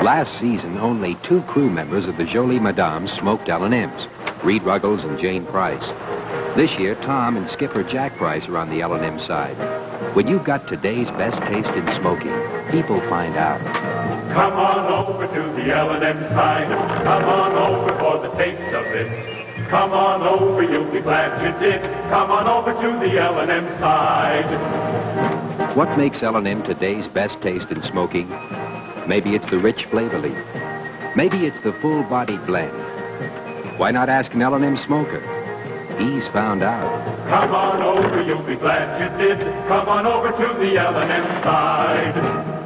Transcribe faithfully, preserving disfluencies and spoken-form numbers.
Last season, only two crew members of the Jolie Madame smoked L and M's, Reed Ruggles and Jane Price. This year, Tom and Skipper Jack Price are on the L and M side. When you've got today's best taste in smoking, people find out. Come on over to the L and M side. Come on over for the taste of it. Come on over, you'll be glad you did. Come on over to the L and M side. What makes L and M today's best taste in smoking? Maybe it's the rich flavor leaf. Maybe it's the full-bodied blend. Why not ask an L and M smoker? He's found out. Come on over, you'll be glad you did. Come on over to the L and M side.